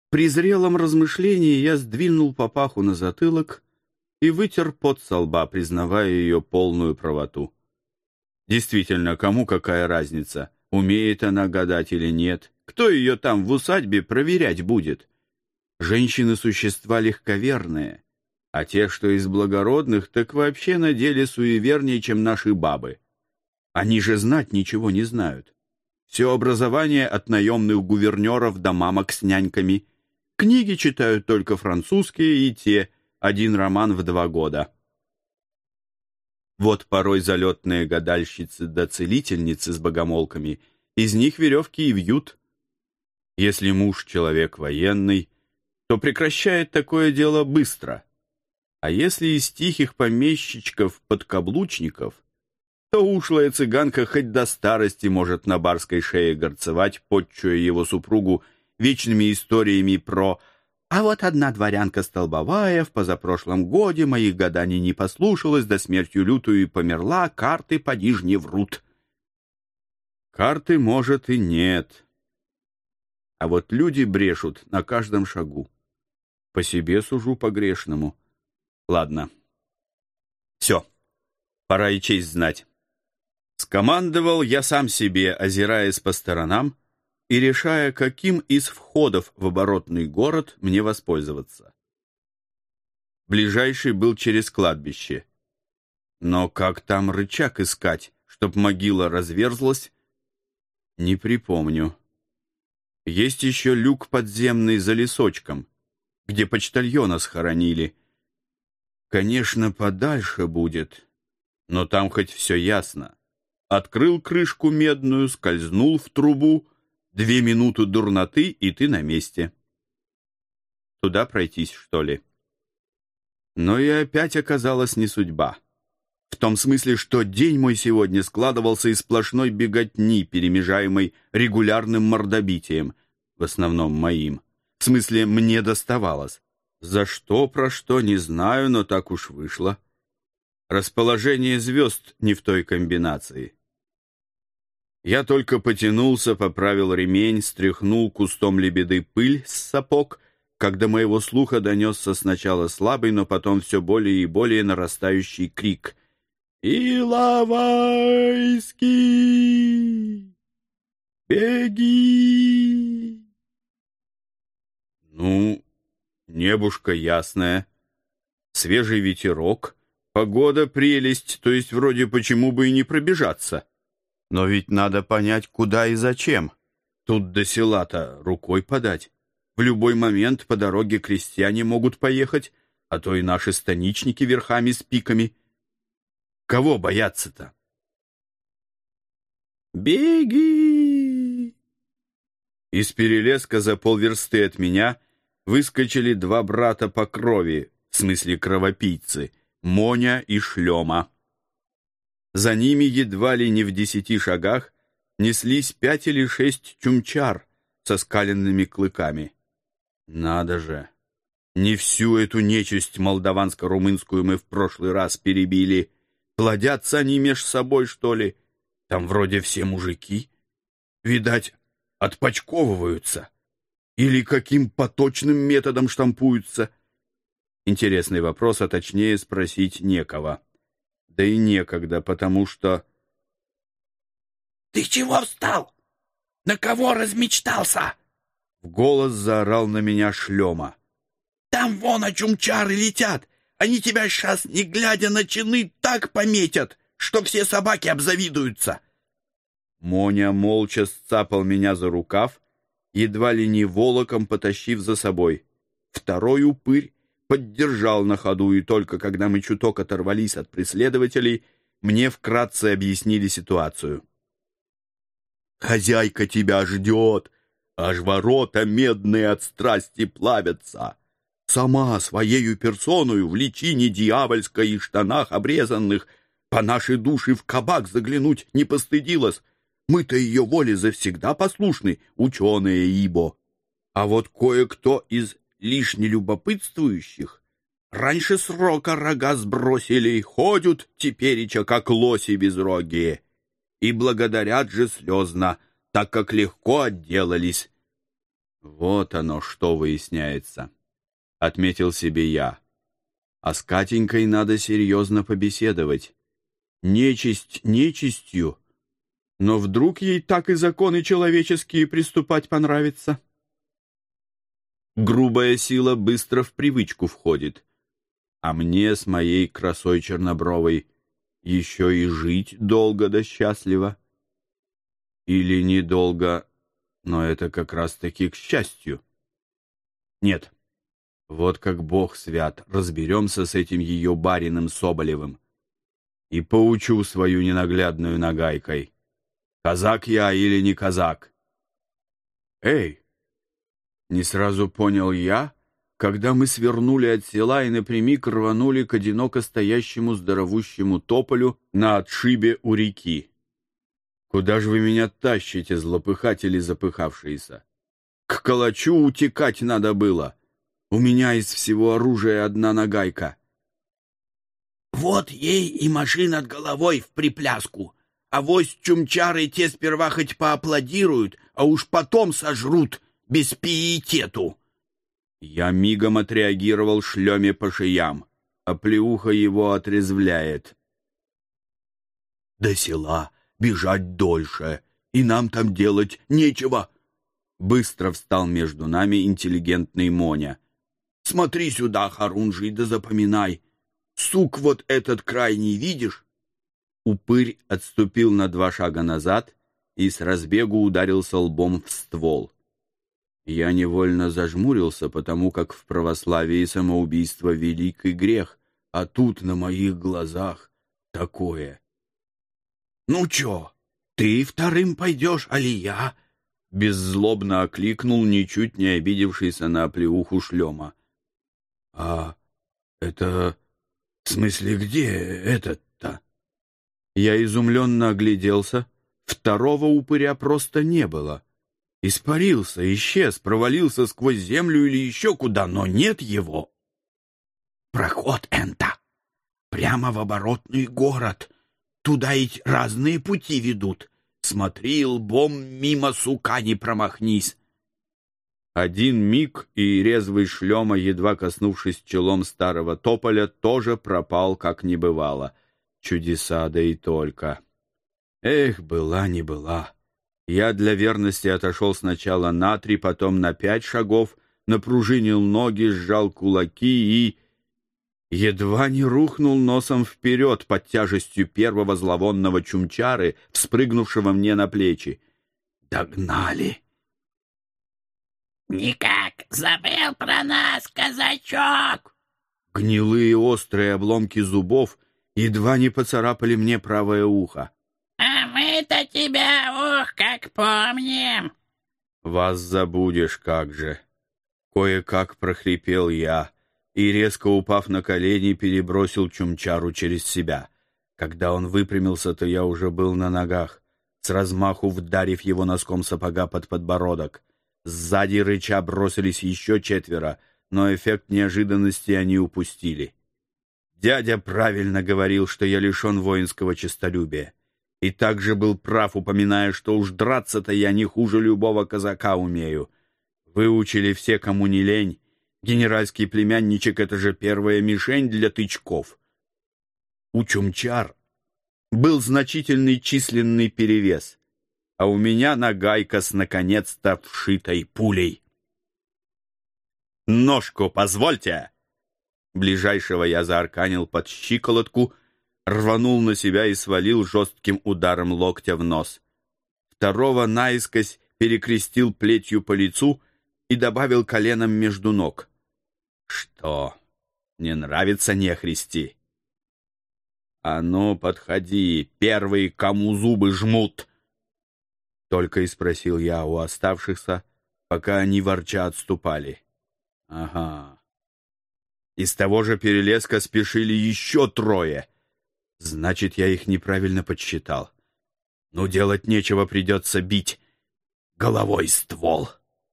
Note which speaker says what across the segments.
Speaker 1: При зрелом размышлении я сдвинул папаху на затылок и вытер пот со лба, признавая ее полную правоту. Действительно, кому какая разница, умеет она гадать или нет? Кто ее там в усадьбе проверять будет? Женщины — существа легковерные, а те, что из благородных, так вообще на деле суевернее, чем наши бабы. Они же знать ничего не знают. Все образование от наемных гувернеров до мамок с няньками. Книги читают только французские, и те один роман в 2 года. Вот порой залетные гадальщицы да целительницы с богомолками, из них веревки и вьют. Если муж человек военный, то прекращает такое дело быстро. А если из тихих помещичков-подкаблучников, то ушлая цыганка хоть до старости может на барской шее горцевать, подчуя его супругу вечными историями про «А вот одна дворянка столбовая в позапрошлом годе моих гаданий не послушалась, до смертью лютую и померла, карты поди ж не врут». Карты, может, и нет. А вот люди брешут на каждом шагу. По себе сужу по-грешному. Ладно. Все. Пора и честь знать. Скомандовал я сам себе, озираясь по сторонам и решая, каким из входов в оборотный город мне воспользоваться. Ближайший был через кладбище. Но как там рычаг искать, чтоб могила разверзлась, не припомню. Есть еще люк подземный за лесочком, где почтальона схоронили. Конечно, подальше будет, но там хоть все ясно. Открыл крышку медную, скользнул в трубу, 2 минуты дурноты, и ты на месте. Туда пройтись, что ли? Но и опять оказалась не судьба. В том смысле, что день мой сегодня складывался из сплошной беготни, перемежаемой регулярным мордобитием, в основном моим. В смысле, мне доставалось. За что, про что, не знаю, но так уж вышло. Расположение звезд не в той комбинации. Я только потянулся, поправил ремень, стряхнул кустом лебеды пыль с сапог, когда моего слуха донесся сначала слабый, но потом все более и более нарастающий крик. «Иловайский! Беги!» Ну, небушка ясное, свежий ветерок, погода прелесть, то есть вроде почему бы и не пробежаться. Но ведь надо понять, куда и зачем. Тут до села-то рукой подать. В любой момент по дороге крестьяне могут поехать, а то и наши станичники верхами с пиками. Кого бояться-то? «Беги!» Из перелеска за полверсты от меня выскочили 2 брата по крови, в смысле кровопийцы, Моня и Шлема. За ними едва ли не в 10 шагах неслись 5 или 6 чумчар со скаленными клыками. Надо же! Не всю эту нечисть молдаванско-румынскую мы в прошлый раз перебили. Плодятся они меж собой, что ли? Там вроде все мужики. Видать, отпочковываются. Или каким поточным методом штампуются? Интересный вопрос, а точнее спросить некого. Да и некогда, потому что...
Speaker 2: «Ты чего встал? На кого размечтался?»
Speaker 1: В голос заорал на меня Шлема.
Speaker 2: «Там вон чумчары летят. Они тебя сейчас, не глядя на чины, так пометят, что все собаки обзавидуются».
Speaker 1: Моня молча сцапал меня за рукав, едва ли не волоком потащив за собой. Второй упырь поддержал на ходу, и только когда мы чуток оторвались от преследователей, мне вкратце объяснили ситуацию. «Хозяйка тебя ждет, аж ворота медные от страсти плавятся. Сама своею персоною в личине дьявольской и штанах обрезанных по нашей душе в кабак заглянуть не постыдилась. Мы-то ее воле завсегда послушны, ученые ибо. А вот кое-кто из лишне любопытствующих раньше срока рога сбросили, ходят тепереча, как лоси безрогие, и благодарят же слезно, так как легко отделались. Вот оно, что выясняется, — отметил себе я. А с Катенькой надо серьезно побеседовать. Нечисть нечистью, но вдруг ей так и законы человеческие приступать понравится. Грубая сила быстро в привычку входит, а мне с моей красой чернобровой еще и жить долго да счастливо. Или недолго, но это как раз-таки к счастью. Нет, вот как Бог свят, разберемся с этим ее барином Соболевым и поучу свою ненаглядную нагайкой. Казак я или не казак? Эй! Не сразу понял я, когда мы свернули от села и напрямик рванули к одиноко стоящему здоровущему тополю на отшибе у реки. Куда же вы меня тащите, злопыхатели запыхавшиеся? К калачу утекать надо было. У меня из всего оружия одна нагайка.
Speaker 2: Вот ей и машин над головой в припляску. Авось чумчары те сперва хоть поаплодируют, а уж потом сожрут без пиетету.
Speaker 1: Я мигом отреагировал шлеме по шеям, а плеуха его отрезвляет.
Speaker 2: До села бежать дольше, и нам там делать нечего.
Speaker 1: Быстро встал между нами интеллигентный Моня.
Speaker 2: Смотри сюда, Харунжий, да запоминай. Сук вот этот крайний видишь?
Speaker 1: Упырь отступил на 2 шага назад и с разбегу ударился лбом в ствол. Я невольно зажмурился, потому как в православии самоубийство — великий грех, а тут на моих глазах такое.
Speaker 2: Ну чё, ты вторым пойдешь, али я?
Speaker 1: Беззлобно окликнул ничуть не обидевшийся на оплеуху шлема.
Speaker 2: А это... в смысле, где этот-то?
Speaker 1: Я изумленно огляделся. Второго упыря просто не было. Испарился, исчез, провалился сквозь землю или еще куда, но нет его.
Speaker 2: Проход энта. Прямо в оборотный город. Туда ведь разные пути ведут. Смотри, лбом мимо сука не промахнись.
Speaker 1: Один миг, и резвый шлема, едва коснувшись челом старого тополя, тоже пропал, как не бывало. Чудеса, да и только. Эх, была не была. Я для верности отошел сначала на 3, потом на 5 шагов, напружинил ноги, сжал кулаки и... едва не рухнул носом вперед под тяжестью первого зловонного чумчары, вспрыгнувшего мне на плечи.
Speaker 2: Догнали.
Speaker 3: «Никак забыл про нас, казачок!»
Speaker 1: Гнилые острые обломки зубов едва не поцарапали мне правое ухо.
Speaker 3: «А мы-то тебя, как помним!»
Speaker 1: «Вас забудешь, как же!» Кое-как прохрипел я и, резко упав на колени, перебросил чумчару через себя. Когда он выпрямился, то я уже был на ногах, с размаху вдарив его носком сапога под подбородок. Сзади рыча бросились еще 4, но эффект неожиданности они упустили. Дядя правильно говорил, что я лишен воинского честолюбия. И также был прав, упоминая, что уж драться-то я не хуже любого казака умею. Выучили все, кому не лень. Генеральский племянничек — это же первая мишень для тычков. У чумчар был значительный численный перевес, а у меня нагайка с наконец-то вшитой пулей. «Ножку позвольте!» Ближайшего я заарканил под щиколотку, рванул на себя и свалил жестким ударом локтя в нос. Второго наискось перекрестил плетью по лицу и добавил коленом между ног. «Что, не нравится нехристи?» «А ну, подходи, первый, кому зубы жмут!» Только и спросил я у оставшихся, пока они ворча отступали. «Ага». Из того же перелеска спешили еще 3. Значит, я их неправильно подсчитал. Ну, делать нечего, придется бить головой ствол.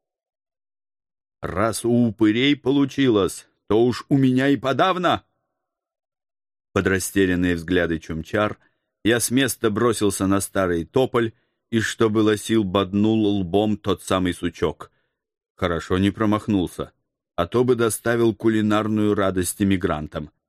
Speaker 1: Раз у упырей получилось, то уж у меня и подавно. Под растерянные взгляды чумчар я с места бросился на старый тополь и, что было сил, боднул лбом тот самый сучок. Хорошо не промахнулся, а то бы доставил кулинарную радость эмигрантам.